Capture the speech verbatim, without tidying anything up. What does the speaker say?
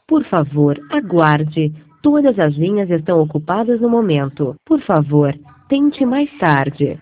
Por favor, aguarde. Todas as linhas estão ocupadas no momento. Por favor, tente mais tarde.